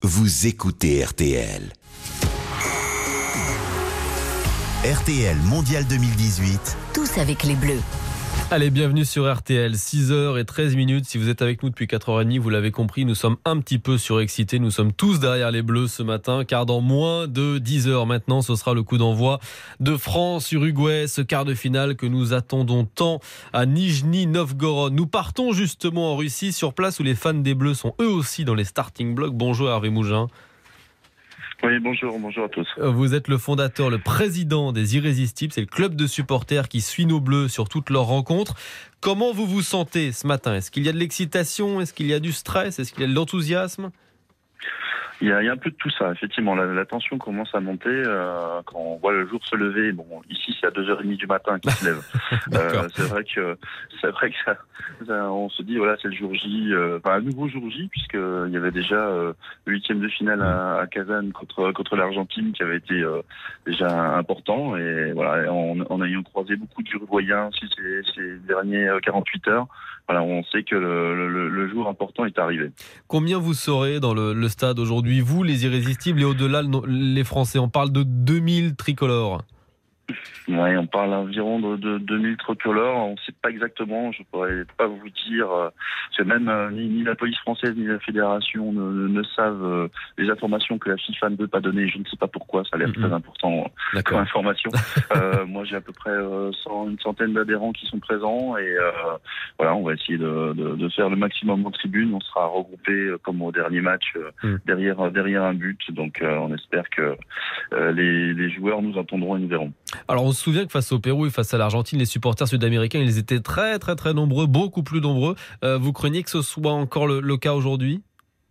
vous écoutez RTL. RTL Mondial 2018. Tous avec les Bleus. Allez, bienvenue sur RTL, 6h13. Si vous êtes avec nous depuis 4h30, vous l'avez compris, nous sommes un petit peu surexcités. Nous sommes tous derrière les Bleus ce matin, car dans moins de 10h maintenant, ce sera le coup d'envoi de France-Uruguay, ce quart de finale que nous attendons tant à Nijni Novgorod. Nous partons justement en Russie, sur place où les fans des Bleus sont eux aussi dans les starting blocks. Bonjour Hervé Mougin. Oui, bonjour à tous. Vous êtes le fondateur, le président des Irrésistibles. C'est le club de supporters qui suit nos Bleus sur toutes leurs rencontres. Comment vous vous sentez ce matin ? Est-ce qu'il y a de l'excitation ? Est-ce qu'il y a du stress ? Est-ce qu'il y a de l'enthousiasme ? Il y a un peu de tout ça, effectivement. La tension commence à monter quand on voit le jour se lever. Bon, ici, c'est à 2h30 du matin qu'il se lève. C'est vrai que ça, on se dit, voilà, c'est le jour J, un nouveau jour J, puisqu'il y avait déjà le 8e de finale à Kazan contre l'Argentine qui avait été déjà important. Et voilà, en ayant croisé beaucoup d'Uruguayens aussi ces derniers 48 heures, voilà, on sait que le jour important est arrivé. Combien vous serez dans le stade aujourd'hui, vous, les Irrésistibles, et au-delà, les Français? On parle de 2000 tricolores. Oui, on parle environ de 2000 tricolores. On ne sait pas exactement, je ne pourrais pas vous dire. C'est même ni la police française ni la fédération ne savent les informations que la FIFA ne veut pas donner. Je ne sais pas pourquoi, ça a l'air très important comme information. Moi, j'ai à peu près une centaine d'adhérents qui sont présents et voilà, on va essayer de faire le maximum en tribune. On sera regroupés comme au dernier match derrière un but. Donc, on espère que les joueurs nous entendront et nous verront. Alors on se souvient que face au Pérou et face à l'Argentine, les supporters sud-américains, ils étaient très très très nombreux, beaucoup plus nombreux. Vous craignez que ce soit encore le cas aujourd'hui ?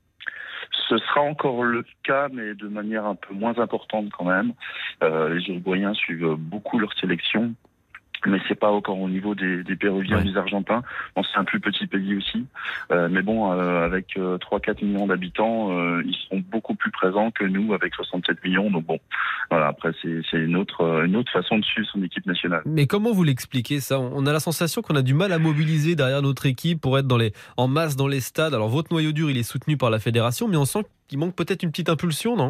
Ce sera encore le cas, mais de manière un peu moins importante quand même. Les Uruguayens suivent beaucoup leur sélection. Mais c'est pas encore au niveau des Péruviens, des Argentins. Bon, c'est un plus petit pays aussi. Mais bon, avec 3-4 millions d'habitants, ils seront beaucoup plus présents que nous avec 67 millions. Donc bon, voilà, après c'est une autre façon de suivre son équipe nationale. Mais comment vous l'expliquez ça ? On a la sensation qu'on a du mal à mobiliser derrière notre équipe pour être en masse dans les stades. Alors votre noyau dur, il est soutenu par la fédération, mais on sent qu'il manque peut-être une petite impulsion, non ?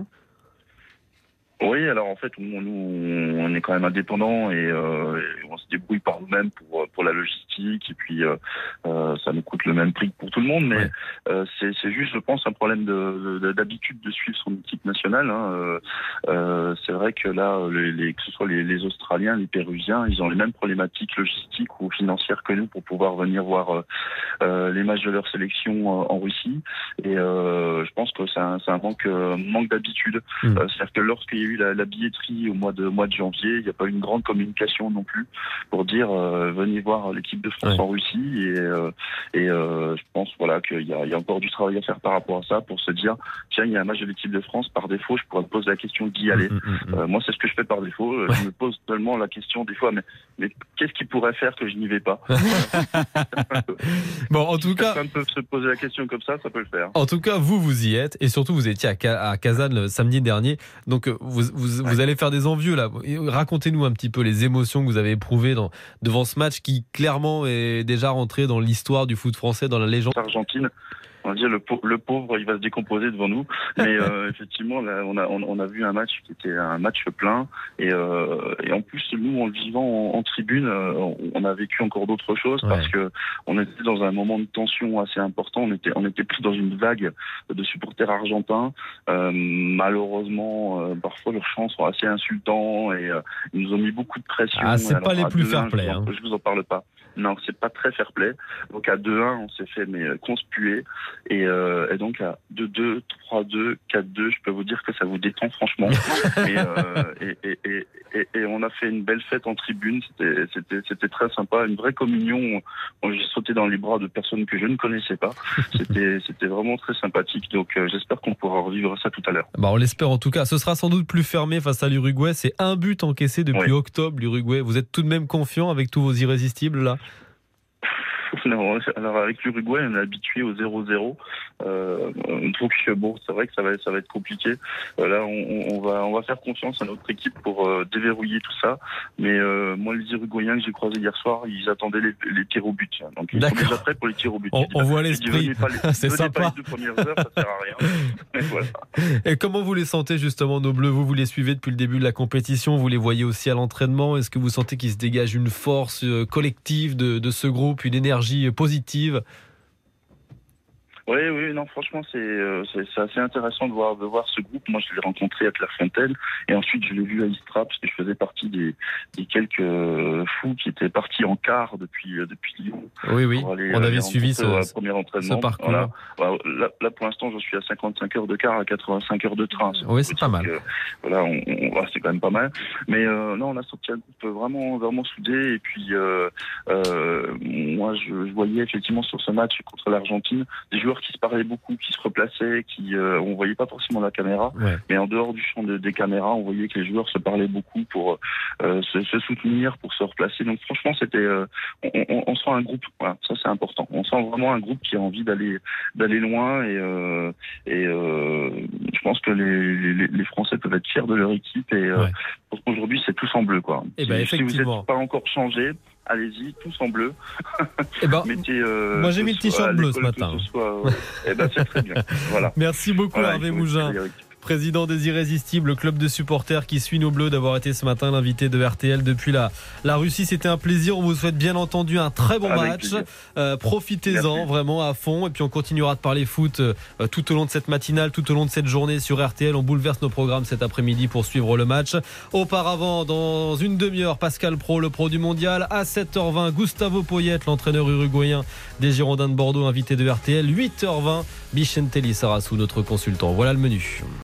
Oui, alors en fait, nous, on est quand même indépendants et on se débrouille par nous-mêmes pour la logistique et puis ça nous coûte le même prix que pour tout le monde, mais c'est juste, je pense, un problème d'habitude de suivre son équipe nationale. C'est vrai que là, que ce soit les Australiens, les Péruviens, ils ont les mêmes problématiques logistiques ou financières que nous pour pouvoir venir voir les matchs de leur sélection en Russie. Et je pense que c'est un manque d'habitude. C'est-à-dire que lorsqu'il y a eu la billetterie au mois de janvier, il n'y a pas eu une grande communication non plus pour dire venez voir l'équipe de France en Russie et je pense voilà qu'il y a encore du travail à faire par rapport à ça pour se dire tiens, il y a un match de l'équipe de France, par défaut je pourrais me poser la question d'y aller. Moi c'est ce que je fais par défaut, je me pose seulement la question des fois mais qu'est-ce qui pourrait faire que je n'y vais pas? Bon, en tout cas, personne peut se poser la question comme ça peut le faire. En tout cas, vous y êtes, et surtout vous étiez à Kazan le samedi dernier, donc vous allez faire des envieux là. Racontez-nous un petit peu les émotions que vous avez éprouvées devant ce match qui clairement est déjà rentré dans l'histoire du foot français, dans la légende. Argentine. On va dire le pauvre, il va se décomposer devant nous. Mais effectivement, là, on a vu un match qui était un match plein. Et en plus, nous, en le vivant en tribune, on a vécu encore d'autres choses parce que on était dans un moment de tension assez important. On était pris dans une vague de supporters argentins. Malheureusement, parfois leurs chants sont assez insultants et ils nous ont mis beaucoup de pression. Ah, c'est pas les plus fair-play. Je vous en parle pas. Non, c'est pas très fair-play. Donc à 2-1, on s'est fait conspuer. Et donc à 2-2, 3-2, 4-2, je peux vous dire que ça vous détend franchement. Et on a fait une belle fête en tribune. C'était très sympa, une vraie communion. J'ai sauté dans les bras de personnes que je ne connaissais pas. C'était vraiment très sympathique. Donc j'espère qu'on pourra revivre ça tout à l'heure. On l'espère en tout cas. Ce sera sans doute plus fermé face à l'Uruguay. C'est un but encaissé depuis octobre, l'Uruguay. Vous êtes tout de même confiant avec tous vos irrésistibles là? Non, alors avec l'Uruguay, on est habitué au 0-0. Donc bon, c'est vrai que ça va être compliqué. Là, on va faire confiance à notre équipe pour déverrouiller tout ça. Mais moi, les Uruguayens que j'ai croisés hier soir, ils attendaient les tirs au but. Donc ils sont déjà prêts pour les tirs au but. On voit l'esprit. C'est sympa. Pas les 2 premières heures, ça sert à rien. Mais voilà. Et comment vous les sentez justement, nos Bleus? Vous les suivez depuis le début de la compétition, vous les voyez aussi à l'entraînement. Est-ce que vous sentez qu'il se dégage une force collective de ce groupe, une énergie positive? Oui, non, franchement, c'est assez intéressant de voir ce groupe. Moi, je l'ai rencontré à Clairefontaine et ensuite je l'ai vu à Istra parce que je faisais partie des quelques fous qui étaient partis en quart depuis Lyon. Oui, on avait suivi ce premier entraînement. parcours. Voilà. Là, pour l'instant, je suis à 55 heures de car, à 85 heures de train. Oui, c'est pas mal. Voilà, c'est quand même pas mal. Mais non, on a sorti un groupe vraiment soudé. Et puis, moi, je voyais effectivement sur ce match contre l'Argentine des joueurs qui se parlaient beaucoup, qui se replaçaient, on voyait pas forcément la caméra, mais en dehors du champ des caméras, on voyait que les joueurs se parlaient beaucoup pour se soutenir, pour se replacer. Donc franchement, c'était, on sent un groupe. Voilà, ça c'est important. On sent vraiment un groupe qui a envie d'aller loin et je pense que les Français peuvent être fiers de leur équipe et aujourd'hui c'est tous en bleu quoi. Et si vous n'êtes pas encore changé, allez-y, tous en bleu. Moi j'ai mis le t-shirt bleu ce matin. C'est très bien. Voilà. Merci beaucoup Hervé Mougin, président des Irrésistibles, club de supporters qui suit nos Bleus, d'avoir été ce matin l'invité de RTL depuis la Russie. C'était un plaisir. On vous souhaite bien entendu un très bon match. Profitez-en vraiment à fond. Et puis on continuera de parler foot tout au long de cette matinale, tout au long de cette journée sur RTL. On bouleverse nos programmes cet après-midi pour suivre le match. Auparavant, dans une demi-heure, Pascal Pro, le pro du mondial. À 7h20, Gustavo Poyet, l'entraîneur uruguayen des Girondins de Bordeaux, invité de RTL. 8h20, Vicente Lizarazu, notre consultant. Voilà le menu.